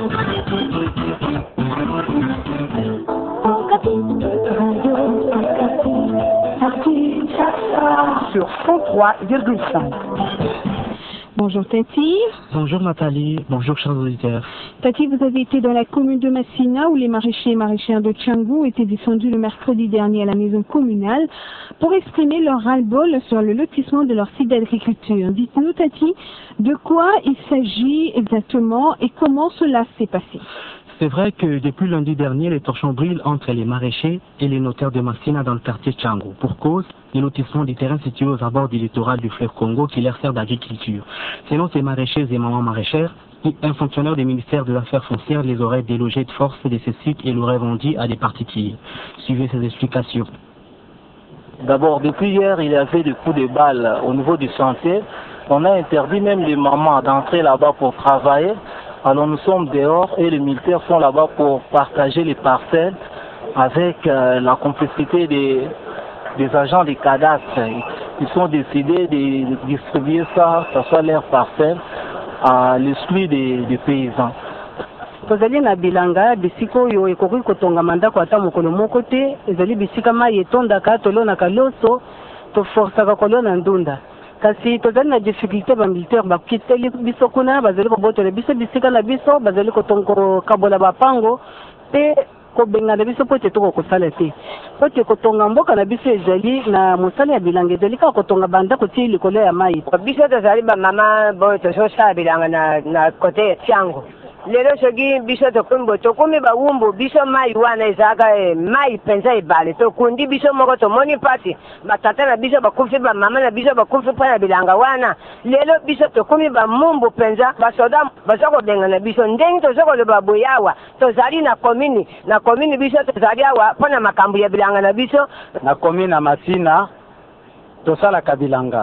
Sur 103,5. Bonjour Tati. Bonjour Nathalie, bonjour chers auditeurs. Tati, vous avez été dans la commune de Massina où les maraîchers et maraîchères de Tchangou étaient descendus le mercredi dernier à la maison communale pour exprimer leur ras-le-bol sur le lotissement de leur site d'agriculture. Dites-nous Tati, de quoi il s'agit exactement et comment cela s'est passé? C'est vrai que depuis lundi dernier, les torchons brûlent entre les maraîchers et les notaires de Massina dans le quartier Tchangou. Pour cause, les lotissements des terrains situés aux abords du littoral du fleuve Congo qui leur sert d'agriculture. Selon ces maraîchers et mamans maraîchères, un fonctionnaire du ministère de l'Affaires foncières les aurait délogés de force de ces sites et l'aurait vendu à des particuliers. Suivez ces explications. D'abord, depuis hier, il y avait des coups de balle au niveau du chantier. On a interdit même les mamans d'entrer là-bas pour travailler. Alors nous sommes dehors et les militaires sont là-bas pour partager les parcelles avec la complicité des agents des cadastres. Ils sont décidés de distribuer ça soit leur parcelle, à l'exclu des paysans. Tozali na bilanga bisiko yo ekoki kotonga mandako ata mokolo moko te ezali bisika mai etondaka tolonaka loso toforsaka kolona ndunda kasi tozali na difficulté bamilitaire bakiteli biso kuna bazali kobotola biso bisika na biso bazali kokabola bapango mpe kobenga na biso po ete tokokosala te po ete kotonga mboka na biso ezali na mosala ya bilanga ezali kaka kotonga bandako ti likolo ya mai biso tozali bamama boyo tozosala bilanga na kote ya Tchango. Lelo soki biso tokumi bawumbu biso mai wana ezalaka mai mpenza ebale tokundi biso moko tomoni mpasi batata na biso bakufi bamama na biso bakufi mpo na bilanga wana lelo biso tokumi bamumbu mpenza basoda baza kobenga na biso ndenge toza koloba boye awa tozali na komini biso tozali awa mpo na makambo ya bilanga na biso na komini ya Massina tosalaka bilanga.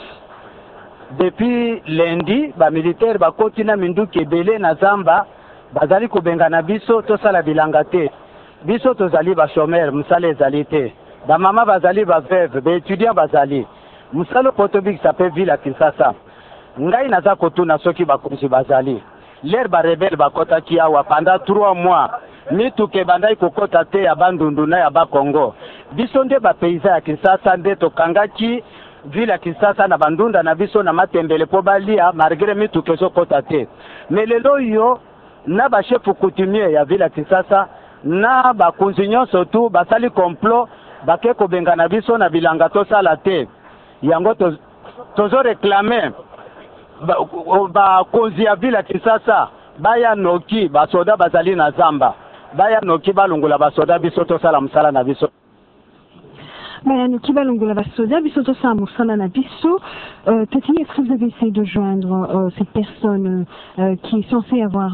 Depuis lundi, ba militaire bakoti na minduki ebele na zamba bazali kobenga na biso tosala bilanga te. Biso tozali ba chômeur, musala ezali te. Ba mama bazali ba veuve, ba étudiant bazali. Musala potobik sape ville à Kinshasa. Ngai naza kotuna soki bakonzi bazali. L'air ba rebelle bakota ki awa pendant 3 mois. Mituke bandai kokota te ya bandundu na ya ba Congo. Biso nde ba paysan ya Kinshasa nde tokangaki ville ya Kinshasa na bandunda na biso na matembele po balia malgré mituke ezokota te. Mais lelo yo na ba chef coutumier ya ville ya Kinshasa na bakonzi nyonso tu basali complot bake kobenga na biso na bilanga tosala te. Yango tozo réclamer bakonzi ya ville ya Kinshasa baya noki basoda bazali na zamba baya noki balungula basoda biso tosala musala na biso. Bayanoki balongola basoda biso tosala musala na biso. Tati, est-ce que vous avez essayé de joindre cette personne qui est censée avoir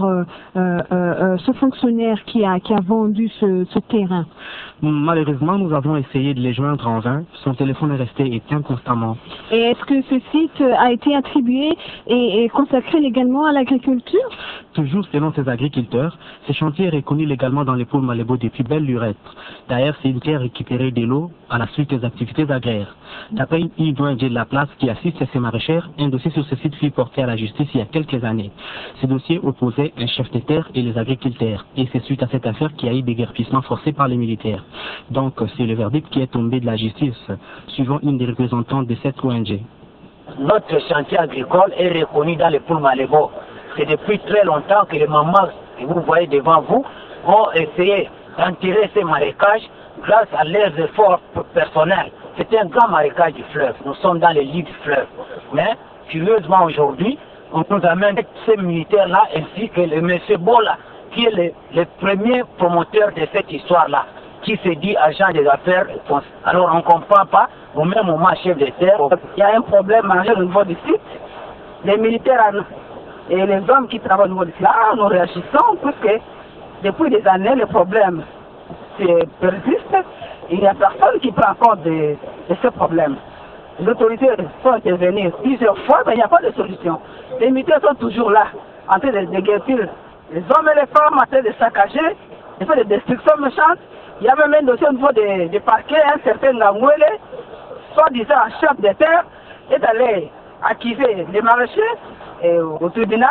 ce fonctionnaire qui a vendu ce terrain? Malheureusement, nous avons essayé de les joindre en vain. Son téléphone est resté éteint constamment. Et est-ce que ce site a été attribué et consacré légalement à l'agriculture? Toujours selon ces agriculteurs, ce chantier est reconnu légalement dans les pôles Malébo depuis belle lurette. D'ailleurs, c'est une terre récupérée de l'eau à la suite des activités agraires. D'après une ONG de la place qui assiste à ces maraîchères, un dossier sur ce site fut porté à la justice il y a quelques années. Ce dossier opposait un chef de terre et les agriculteurs. Et c'est suite à cette affaire qu'il y a eu des déguerpissements forcés par les militaires. Donc, c'est le verdict qui est tombé de la justice, suivant une des représentantes de cette ONG. Notre chantier agricole est reconnu dans les pôles Malébo. C'est depuis très longtemps que les mamans que vous voyez devant vous ont essayé d'enterrer ces marécages grâce à leurs efforts personnels. C'est un grand marécage du fleuve. Nous sommes dans les lits du fleuve. Mais, curieusement aujourd'hui, on nous amène ces militaires-là ainsi que le monsieur Bola, qui est le premier promoteur de cette histoire-là, qui se dit agent des affaires. Alors on ne comprend pas, au même moment chef de terre, il y a un problème majeur au niveau du site. Les militaires et les hommes qui travaillent au niveau du site, là, nous réagissons puisque depuis des années, le problème persiste. Il n'y a personne qui prend compte de ce problème. Les autorités sont intervenues plusieurs fois, mais il n'y a pas de solution. Les militaires sont toujours là, en train de déguerpir les hommes et les femmes, en train de saccager, de faire des destructions méchantes. Il y a même un dossier au niveau des parquets, un certain Ngangwele, soi-disant chef de terre, est allé accuser les maraîchers au tribunal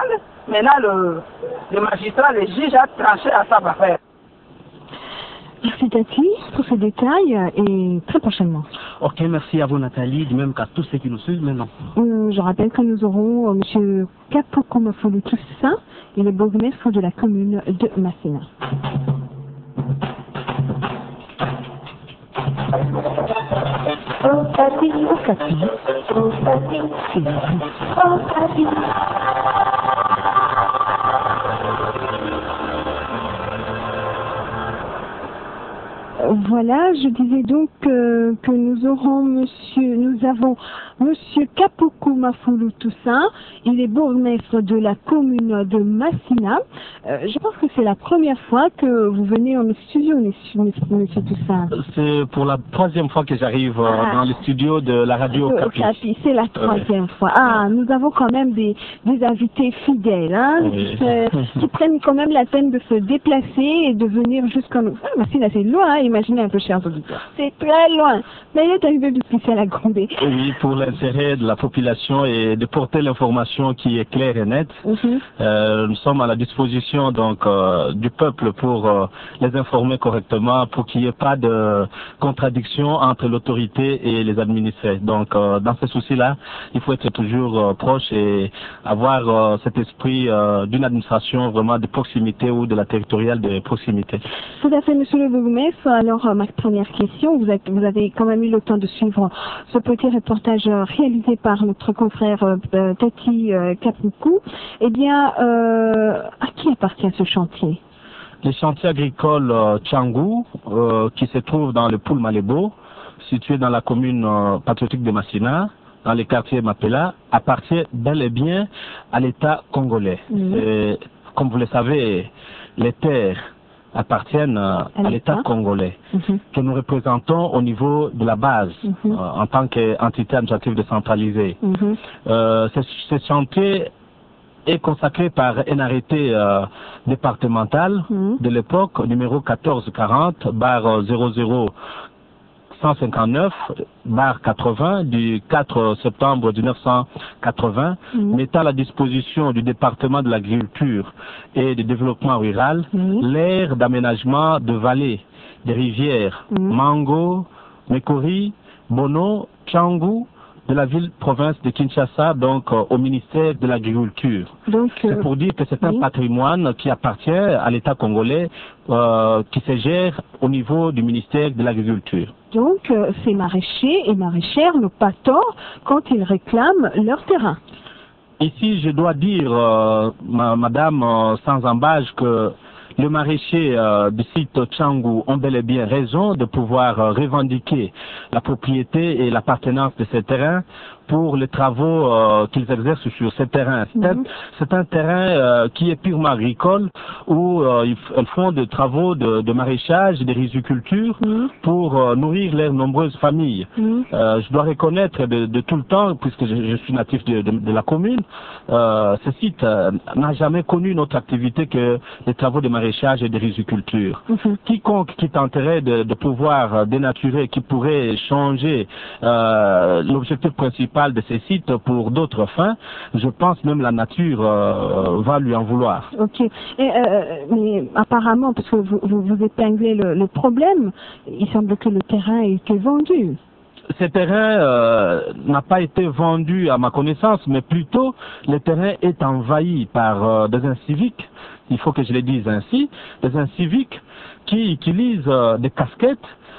maintenant le magistrat, le juge a tranché à sa affaire. Merci Tati pour ces détails et très prochainement. Ok, merci à vous Nathalie, de même qu'à tous ceux qui nous suivent maintenant. Je rappelle que nous aurons M. Kapoko Mafolo Toussaint, il est bourgmestre de la commune de Massina. Voilà, je disais donc que nous avons Monsieur Kapoko Mafolo Toussaint, il est bourgmestre de la commune de Massina. Je pense que c'est la première fois que vous venez en studio, Monsieur Toussaint. C'est pour la troisième fois que j'arrive dans le studio de la radio Capi. C'est la troisième fois. Ah, nous avons quand même des invités fidèles, hein, qui prennent quand même la peine de se déplacer et de venir jusqu'en nous. Ah, Massina, c'est loin, hein, imaginez un peu, chers auditeurs. C'est très loin. Mais il est arrivé jusqu'ici à la Grandée. Oui, pour l'intérêt de la population et de porter l'information qui est claire et nette. Nous sommes à la disposition donc du peuple pour les informer correctement, pour qu'il n'y ait pas de contradiction entre l'autorité et les administrés. Donc dans ce souci-là, il faut être toujours proche et avoir cet esprit d'une administration vraiment de proximité ou de la territoriale de proximité. Tout à fait, monsieur le bourgmestre. Alors ma première question, vous avez quand même eu le temps de suivre ce petit reportage réalisé par notre confrère Tati Kapoko. Eh bien, à qui appartient ce chantier? Le chantier agricole Tchangou, qui se trouve dans le Poul Malebo, situé dans la commune patriotique de Massina, dans le quartier Mapela, appartient bel et bien à l'État congolais. Et, comme vous le savez, les terres appartiennent à l'État congolais, que nous représentons au niveau de la base, en tant qu'entité administrative décentralisée. Ce chantier est consacré par un arrêté départemental de l'époque, numéro 1440/00-159/80 du 4 septembre 1980, mettant à la disposition du département de l'agriculture et du développement rural l'aire d'aménagement de vallées, des rivières, Mango, Mekori, Bono, Tchangou, de la ville-province de Kinshasa, donc au ministère de l'Agriculture. C'est pour dire que c'est un patrimoine qui appartient à l'État congolais, qui se gère au niveau du ministère de l'Agriculture. Donc ces maraîchers et maraîchères n'ont pas tort quand ils réclament leur terrain. Ici, je dois dire, madame, sans embâche, que les maraîchers du site Tchangou ont bel et bien raison de pouvoir revendiquer la propriété et l'appartenance de ces terrains pour les travaux qu'ils exercent sur ces terrains. C'est un terrain qui est purement agricole, où ils font des travaux de maraîchage et de riziculture pour nourrir leurs nombreuses familles. Je dois reconnaître de tout le temps, puisque je suis natif de la commune, ce site n'a jamais connu notre activité que les travaux de maraîchage et de riziculture. Quiconque qui tenterait de pouvoir dénaturer, qui pourrait changer l'objectif principal de ces sites pour d'autres fins, je pense même la nature va lui en vouloir. Ok. Mais apparemment, parce que vous épinglez le problème, il semble que le terrain ait été vendu. Ce terrain n'a pas été vendu à ma connaissance, mais plutôt le terrain est envahi par des inciviques, il faut que je le dise ainsi, des inciviques qui utilisent des casquettes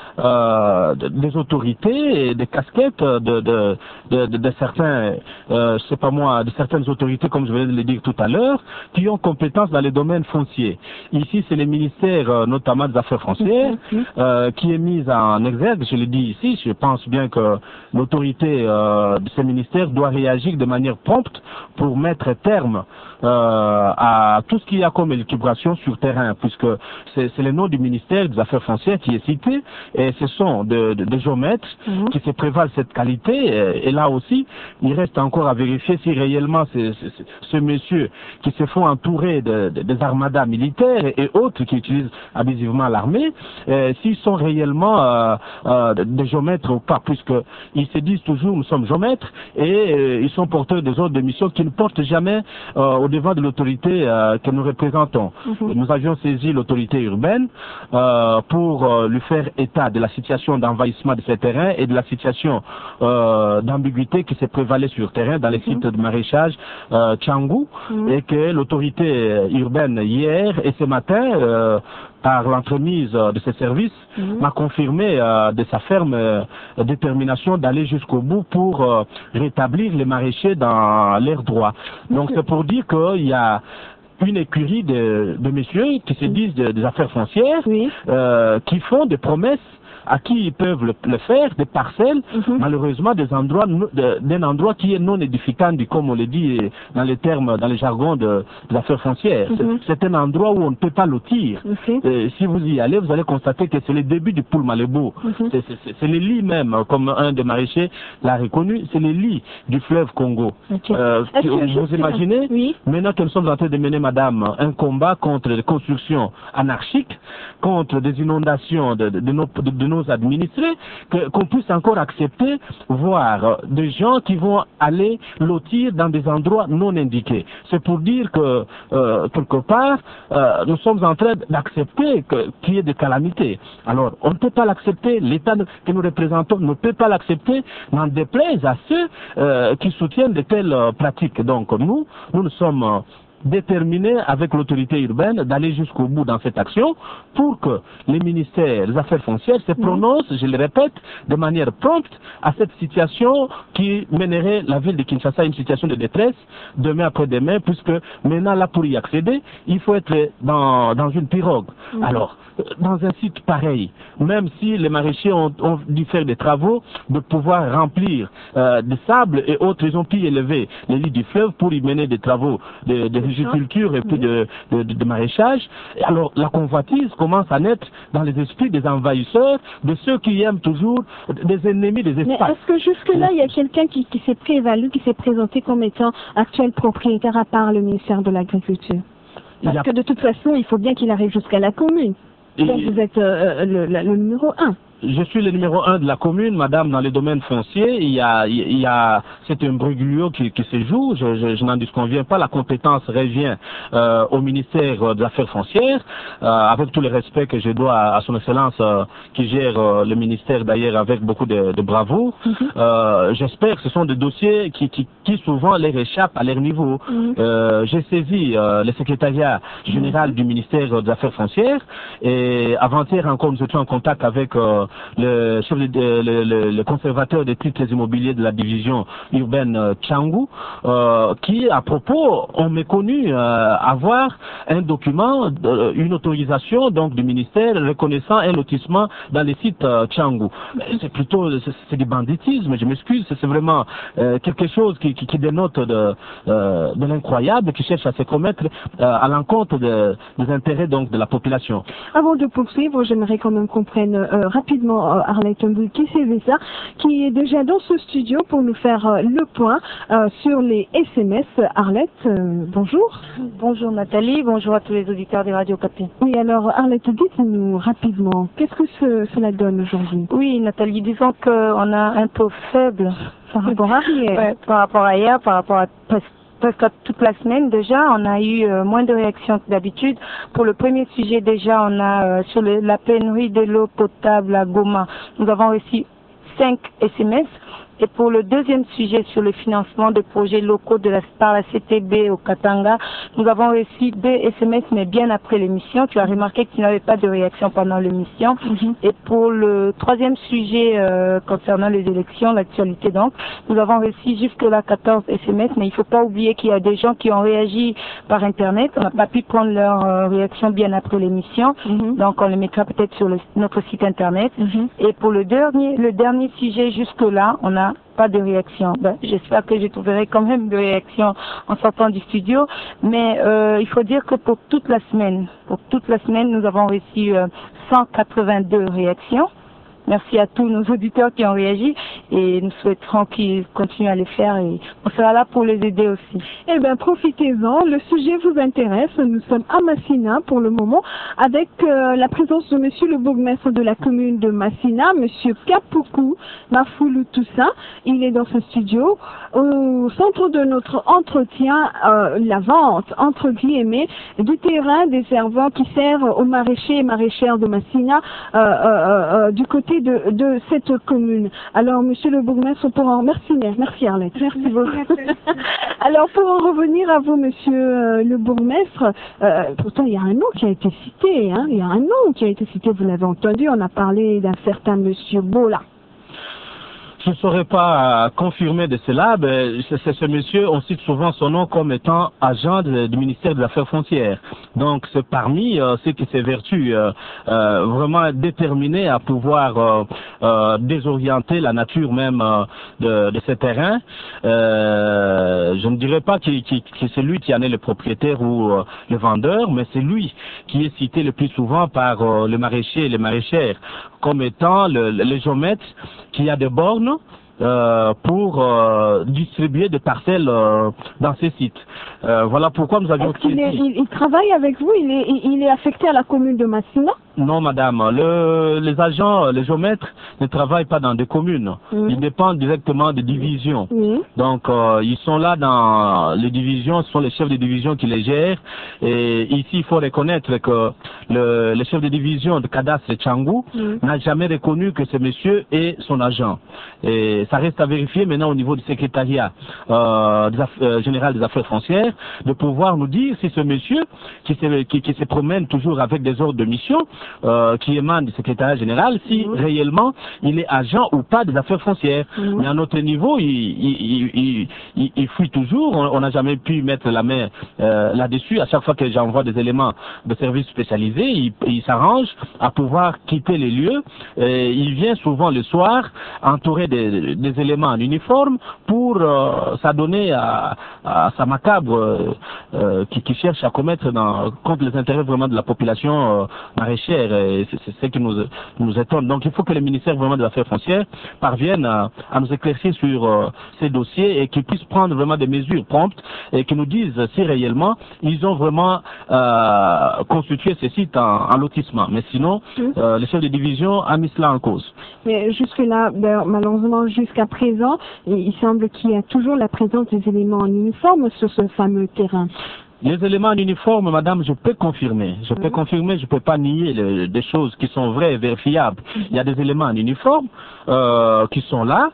des autorités et des casquettes de certains, je sais pas moi, de certaines autorités, comme je venais de le dire tout à l'heure, qui ont compétence dans les domaines fonciers. Ici, c'est le ministère, notamment des Affaires foncières, qui est mis en exergue. Je le dis ici, je pense bien que l'autorité de ce ministère doit réagir de manière prompte pour mettre terme à tout ce qui a comme élucubration sur terrain, puisque c'est le nom du ministère des Affaires foncières qui est cité, et ce sont des géomètres qui se prévalent cette qualité, et là aussi, il reste encore à vérifier si réellement ce monsieur qui se font entourer des armadas militaires et autres qui utilisent abusivement l'armée, s'ils sont réellement des géomètres ou pas, puisqu'ils se disent toujours nous sommes géomètres, et ils sont porteurs des ordres de mission qui ne portent jamais au devant de l'autorité que nous représentons. Nous avions saisi l'autorité urbaine pour lui faire état de la situation d'envahissement de ces terrains et de la situation d'ambiguïté qui s'est prévalée sur terrain dans les sites de maraîchage Tchangou, et que l'autorité urbaine hier et ce matin par l'entremise de ces services, m'a confirmé de sa ferme détermination d'aller jusqu'au bout pour rétablir les maraîchers dans leurs droits. Donc c'est pour dire qu'il y a une écurie de messieurs qui se disent des affaires foncières, qui font des promesses à qui ils peuvent le faire, des parcelles, malheureusement d'un endroit qui est non édificant, comme on le dit dans les termes, dans les jargons des affaires foncières. C'est un endroit où on ne peut pas lotir. Si vous y allez, vous allez constater que c'est le début du Poul Malébo. C'est les lits même, comme un des maraîchers l'a reconnu, c'est les lits du fleuve Congo. Vous imaginez, maintenant que nous sommes en train de mener, madame, un combat contre les constructions anarchiques, contre des inondations de nos administrés, qu'on puisse encore accepter, voir des gens qui vont aller lotir dans des endroits non indiqués. C'est pour dire que, quelque part, nous sommes en train d'accepter qu'il y ait des calamités. Alors, on ne peut pas l'accepter, l'État que nous représentons ne peut pas l'accepter, n'en déplaise à ceux qui soutiennent de telles pratiques. Donc, nous sommes déterminés avec l'autorité urbaine d'aller jusqu'au bout dans cette action pour que les ministères des Affaires foncières se prononcent, je le répète, de manière prompte à cette situation qui mènerait la ville de Kinshasa à une situation de détresse demain après-demain, puisque maintenant là pour y accéder, il faut être dans une pirogue. Alors, dans un site pareil, même si les maraîchers ont dû faire des travaux de pouvoir remplir de sable et autres, ils ont pu élever les lits du fleuve pour y mener des travaux de riziculture et puis de maraîchage. Et alors la convoitise commence à naître dans les esprits des envahisseurs, de ceux qui aiment toujours des ennemis des espaces. Mais est-ce que jusque-là, il y a quelqu'un qui s'est prévalu, qui s'est présenté comme étant actuel propriétaire à part le ministère de l'Agriculture? Parce que de toute façon, il faut bien qu'il arrive jusqu'à la commune. Donc vous êtes le numéro 1. Je suis le numéro 1 de la commune, madame, dans les domaines fonciers. C'est un imbroglio qui se joue, je n'en disconviens pas. La compétence revient au ministère des Affaires foncières, avec tout le respect que je dois à son excellence qui gère le ministère d'ailleurs avec beaucoup de bravoure. J'espère que ce sont des dossiers qui souvent leur échappent à leur niveau. J'ai saisi le secrétariat général du ministère des Affaires foncières, et avant-hier encore nous étions en contact avec le conservateur des titres immobiliers de la division urbaine Tchangou, qui à propos ont méconnu avoir un document, une autorisation donc du ministère reconnaissant un lotissement dans les sites Tchangou. C'est plutôt c'est du banditisme, je m'excuse, c'est vraiment quelque chose qui dénote de l'incroyable, qui cherche à se commettre à l'encontre des intérêts donc de la population. Avant de poursuivre, j'aimerais quand même qu'on prenne rapidement Arlette Mbui qui est déjà dans ce studio pour nous faire le point sur les SMS. Arlette, bonjour. Bonjour Nathalie, bonjour à tous les auditeurs des radios Capi. Oui, alors Arlette, dites-nous rapidement, qu'est-ce que cela donne aujourd'hui? Oui Nathalie, disons qu'on a un taux faible par rapport à hier. Ouais, par rapport à hier, par rapport à presque toute la semaine déjà, on a eu moins de réactions que d'habitude. Pour le premier sujet déjà, on a sur la pénurie de l'eau potable à Goma, nous avons reçu 5 SMS. Et pour le deuxième sujet sur le financement de projets locaux par la CTB au Katanga, nous avons reçu 2 SMS, mais bien après l'émission. Tu as remarqué qu'il n'y avait pas de réaction pendant l'émission. Et pour le troisième sujet concernant les élections, l'actualité donc, nous avons reçu jusque-là 14 SMS, mais il ne faut pas oublier qu'il y a des gens qui ont réagi par Internet. On n'a pas pu prendre leur réaction bien après l'émission, donc on les mettra peut-être sur notre site Internet. Et pour le dernier sujet jusque-là, on a pas de réaction. Ben, j'espère que je trouverai quand même de réaction en sortant du studio. Mais il faut dire que pour toute la semaine, nous avons reçu 182 réactions. Merci à tous nos auditeurs qui ont réagi et nous souhaiterons qu'ils continuent à les faire et on sera là pour les aider aussi. Eh bien, profitez-en. Le sujet vous intéresse. Nous sommes à Massina pour le moment avec la présence de monsieur le bourgmestre de la commune de Massina, monsieur Kapuku Mafoulou Toussaint. Il est dans ce studio. Au centre de notre entretien, la vente, entre guillemets, du terrain des servants qui servent aux maraîchers et maraîchères de Massina du côté de cette commune. Alors, monsieur le bourgmestre, merci Arlette, merci beaucoup. Alors, pour en revenir à vous, monsieur le bourgmestre, pourtant, il y a un nom qui a été cité, hein, il y a un nom qui a été cité, vous l'avez entendu, on a parlé d'un certain monsieur Bola. Je ne saurais pas confirmer de cela, mais c'est ce monsieur, on cite souvent son nom comme étant agent du ministère des Affaires foncières. Donc c'est parmi ceux qui s'évertuent vraiment déterminés à pouvoir désorienter la nature même de ces terrains. Je ne dirais pas que c'est lui qui en est le propriétaire ou le vendeur, mais c'est lui qui est cité le plus souvent par le maraîcher et les maraîchères comme étant le géomètre qui a des bornes pour distribuer des parcelles dans ces sites. Voilà pourquoi nous avions... Il travaille avec vous, il est affecté à la commune de Massina? Non, madame. Les agents, les géomètres ne travaillent pas dans des communes. Ils dépendent directement des divisions. Donc, ils sont là dans les divisions, ce sont les chefs de division qui les gèrent. Et ici, il faut reconnaître que le chef de division de cadastre Tchangou n'a jamais reconnu que ce monsieur est son agent. Et ça reste à vérifier maintenant au niveau du secrétariat général des affaires foncières, de pouvoir nous dire si ce monsieur qui se promène toujours avec des ordres de mission, qui émane du secrétariat général, si réellement il est agent ou pas des affaires foncières. Mais à notre niveau, il fuit toujours, on n'a jamais pu mettre la main là-dessus. À chaque fois que j'envoie des éléments de services spécialisés, il s'arrange à pouvoir quitter les lieux. Il vient souvent le soir, entouré des éléments en uniforme, pour s'adonner à sa macabre qui cherche à commettre contre les intérêts vraiment de la population maraîchère. Et c'est ce qui nous étonne. Donc il faut que le ministère vraiment de l'affaires foncières parvienne à nous éclaircir sur ces dossiers et qu'ils puissent prendre vraiment des mesures promptes et qu'ils nous disent si réellement ils ont vraiment constitué ces sites en lotissement. Mais sinon, le chef de division a mis cela en cause. Mais jusque-là, malheureusement, jusqu'à présent, il semble qu'il y a toujours la présence des éléments en uniforme sur ce fameux terrain. Les éléments en uniforme, madame, je peux confirmer. Je peux confirmer, je peux pas nier des choses qui sont vraies et vérifiables. Il y a des éléments en uniforme qui sont là,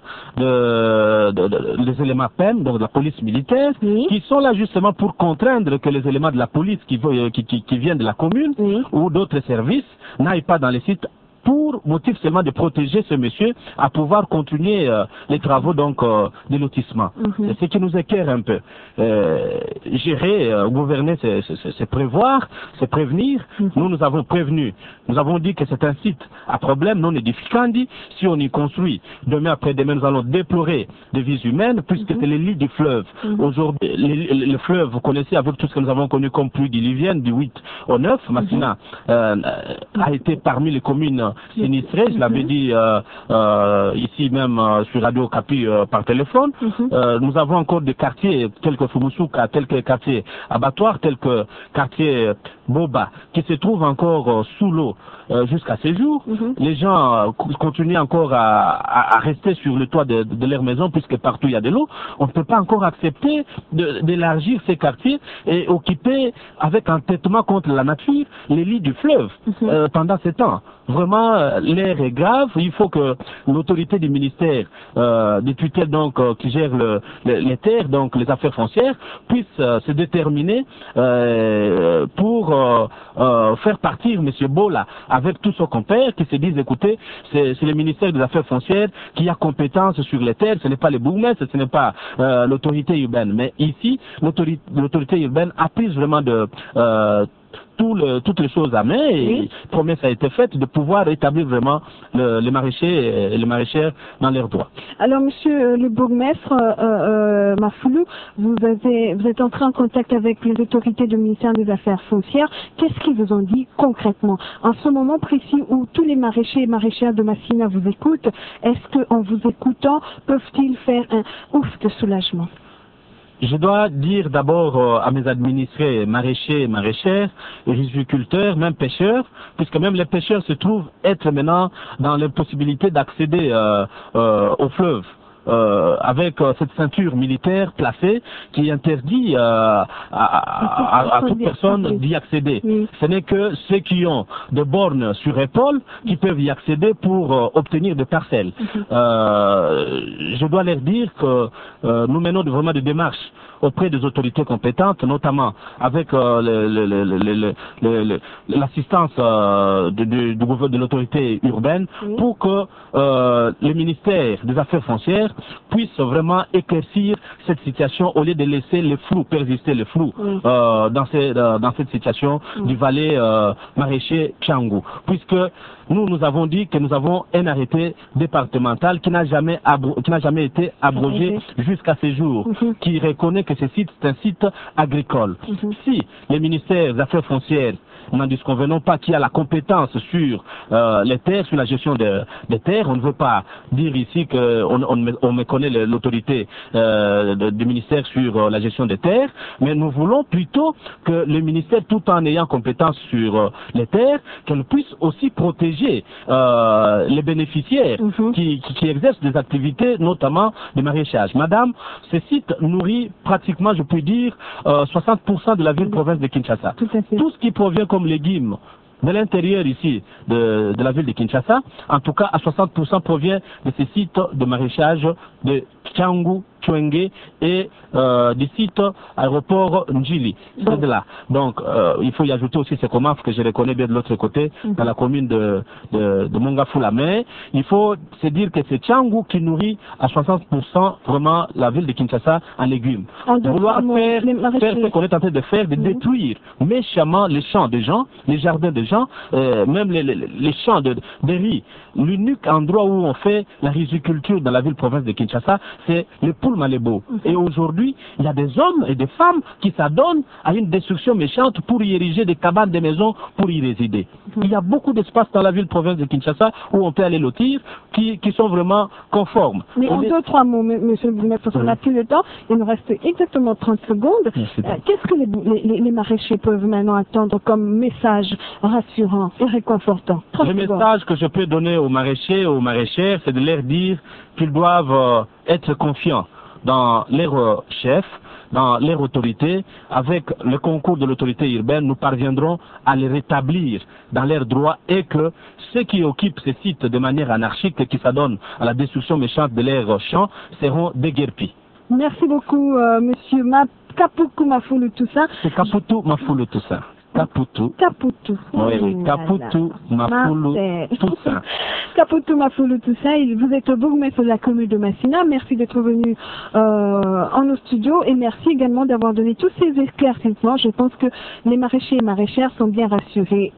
les éléments PEM, donc de la police militaire, qui sont là justement pour contraindre que les éléments de la police qui viennent de la commune ou d'autres services n'aillent pas dans les sites pour motif seulement de protéger ce monsieur à pouvoir continuer les travaux donc de lotissement. C'est ce qui nous éclaire un peu. Gérer, gouverner, c'est prévoir, c'est prévenir. Nous avons prévenu. Nous avons dit que c'est un site à problème non édificandi. Si on y construit, demain après-demain, nous allons déplorer des vies humaines puisque c'est les lits du fleuve. Aujourd'hui, le fleuve, vous connaissez avec tout ce que nous avons connu comme pluie diluvienne du 8 au 9, Massina a été parmi les communes sinistrées, je l'avais dit ici même sur Radio Capi par téléphone. Nous avons encore des quartiers tels que Fumusuka, tels que quartier Abattoir, tels que quartier Boba, qui se trouvent encore sous l'eau jusqu'à ces jours. Les gens continuent encore à rester sur le toit de leur maison puisque partout il y a de l'eau. On ne peut pas encore accepter d'élargir ces quartiers et occuper avec entêtement contre la nature les lits du fleuve pendant ces temps. Vraiment, l'air est grave. Il faut que l'autorité du ministère des tutelles donc qui gère les terres, donc les affaires foncières, puisse se déterminer pour faire partir M. Bola avec tous ses compères qui se disent écoutez, c'est le ministère des Affaires foncières qui a compétence sur les terres, ce n'est pas les bourgmestres, ce n'est pas l'autorité urbaine. Mais ici, l'autorité urbaine a pris vraiment tous toutes les choses à main et promesse a été faite de pouvoir établir vraiment les maraîchers et les maraîchères dans leurs droits. Alors, monsieur le bourgmestre Mafoulou, vous êtes entré en contact avec les autorités du ministère des Affaires foncières. Qu'est-ce qu'ils vous ont dit concrètement? En ce moment précis où tous les maraîchers et maraîchères de Massina vous écoutent, est-ce qu'en vous écoutant, peuvent-ils faire un ouf de soulagement? Je dois dire d'abord à mes administrés, maraîchers, maraîchères, riziculteurs, même pêcheurs, puisque même les pêcheurs se trouvent être maintenant dans l'impossibilité d'accéder au fleuve. Avec cette ceinture militaire placée qui interdit à toute personne d'y accéder. Ce n'est que ceux qui ont des bornes sur épaule qui peuvent y accéder pour obtenir des parcelles. Je dois leur dire que nous menons vraiment des démarches auprès des autorités compétentes, notamment avec l'assistance de l'autorité urbaine, pour que le ministère des Affaires foncières puisse vraiment éclaircir cette situation au lieu de laisser le flou, persister le flou dans cette situation du Valais maraîcher Tchangou. Puisque nous avons dit que nous avons un arrêté départemental qui n'a jamais été abrogé jusqu'à ce jour, qui reconnaît que ce site est un site agricole. Si le ministère des Affaires foncières, n'en disconvenons pas, qui a la compétence sur les terres, sur la gestion des terres, on ne veut pas dire ici qu'on méconnaît l'autorité du ministère sur la gestion des terres, mais nous voulons plutôt que le ministère, tout en ayant compétence sur les terres, qu'elle puisse aussi protéger les bénéficiaires qui exercent des activités, notamment de maraîchage. Madame, ce site nourrit pratiquement, je peux dire, 60% de la ville-province de Kinshasa. Tout ce qui provient comme légumes de l'intérieur ici de la ville de Kinshasa, en tout cas à 60% provient de ces sites de maraîchage de Tchangou, Chwenge et du site aéroport Njili. C'est de là. Donc il faut y ajouter aussi ces communs que je reconnais bien de l'autre côté, dans la commune de Mongafula. Mais il faut se dire que c'est Tchangou qui nourrit à 60% vraiment la ville de Kinshasa en légumes. Vouloir faire ce qu'on est en train de faire, de détruire méchamment les champs des gens, les jardins des gens, même les champs de riz. L'unique endroit où on fait la riziculture dans la ville-province de Kinshasa, c'est le Poul Malebo. Et aujourd'hui, il y a des hommes et des femmes qui s'adonnent à une destruction méchante pour y ériger des cabanes, des maisons, pour y résider. Il y a beaucoup d'espaces dans la ville-province de Kinshasa où on peut aller lotir, qui sont vraiment conformes. Mais en 2-3 mots, monsieur le bourgmestre, parce qu'on n'a plus le temps, il nous reste exactement 30 secondes. Qu'est-ce que les maraîchers peuvent maintenant attendre comme message rassurant et réconfortant? Le message que je peux donner aux maraîchers, aux maraîchères, c'est de leur dire qu'ils doivent être confiants dans leur chef, dans leur autorité. Avec le concours de l'autorité urbaine, nous parviendrons à les rétablir dans leurs droits et que ceux qui occupent ces sites de manière anarchique et qui s'adonnent à la destruction méchante de leurs champs seront déguerpis. Merci beaucoup, monsieur Kapuku Mafoulou Toussaint. C'est Kaputu Mafoulou Toussaint. Kaputu. Oui, Kaputu Mafoulou Toussaint. Kaputu Mafoulou Toussaint, vous êtes au bourgmestre de la commune de Massina. Merci d'être venu en nos studios et merci également d'avoir donné tous ces éclaircissements. Je pense que les maraîchers et maraîchères sont bien rassurés.